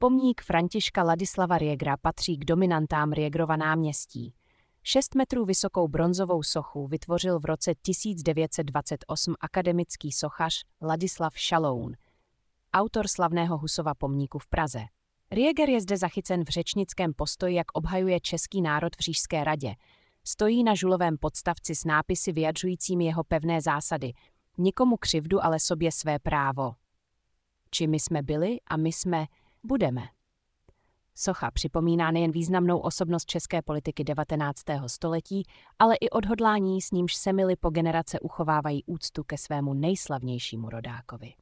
Pomník Františka Ladislava Riegera patří k dominantám Riegerova náměstí. 6 metrů vysokou bronzovou sochu vytvořil v roce 1928 akademický sochař Ladislav Šaloun, autor slavného Husova pomníku v Praze. Rieger je zde zachycen v řečnickém postoji, jak obhajuje český národ v Říšské radě. Stojí na žulovém podstavci s nápisy vyjadřujícími jeho pevné zásady. Nikomu křivdu, ale sobě své právo. Či my jsme byli a my jsme budeme. Socha připomíná nejen významnou osobnost české politiky 19. století, ale i odhodlání, s nímž semily po generace uchovávají úctu ke svému nejslavnějšímu rodákovi.